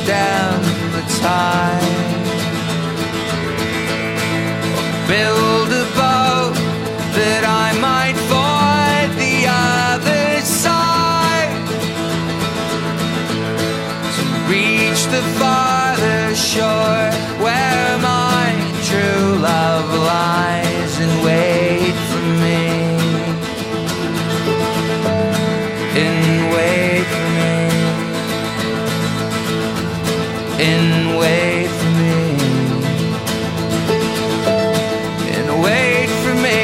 stem the tide. Build a boat that I might ford the other side, to reach the farther shore where my true love lies, and wait for me, and wait for me, and wait for me, and wait for me.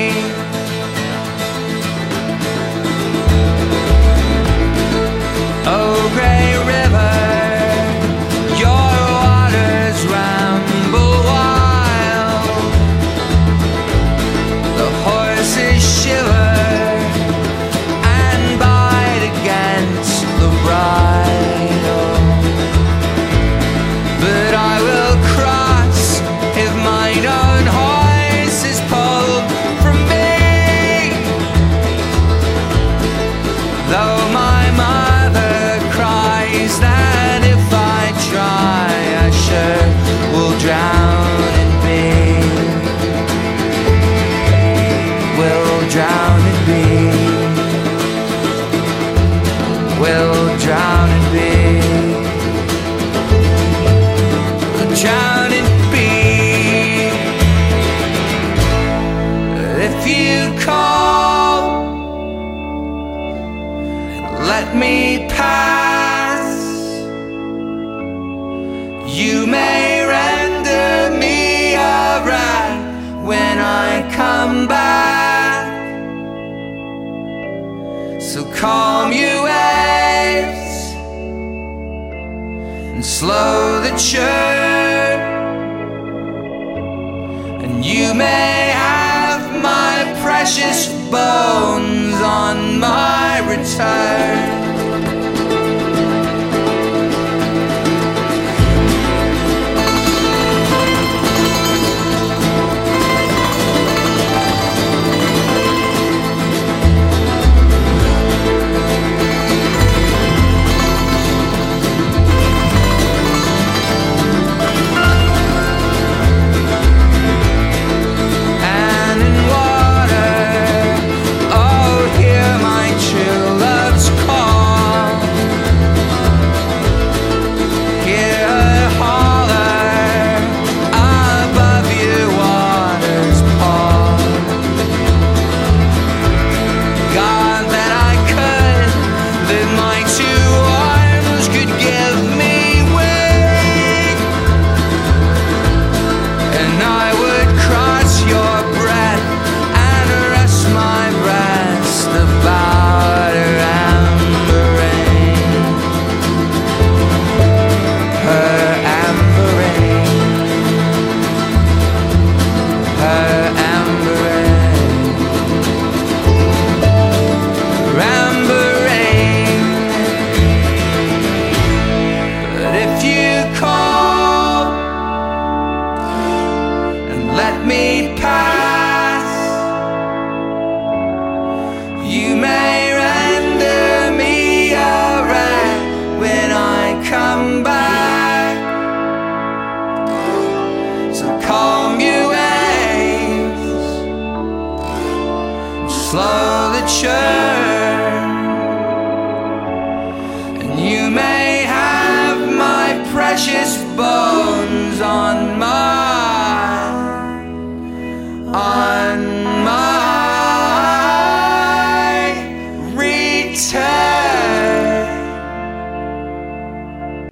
Oh, gray river, your waters ramble wild, the horses shiver and bite against the bridle, but I will cross if mine own horse is pulled from me, though my mother cries that if I try I sure will drown and be, will drown and be, will drown and be, will drown and be. If you call, let me pass. You may render me a rat when I come back, so calm your waves and slow the churn, and you may have my precious bones on my return. And in water, oh, hear my true love's call. Hear her holler above your water's paw. God, that I could, that my two arms could give me wing, and I would cross your breath and rest my breast about her amber rain, her amber rain, her amber rain, her amber rain. But if you call and let me pass, you may render me a rat when I come back, so calm your waves, slow the churn, and you may have my precious bones on my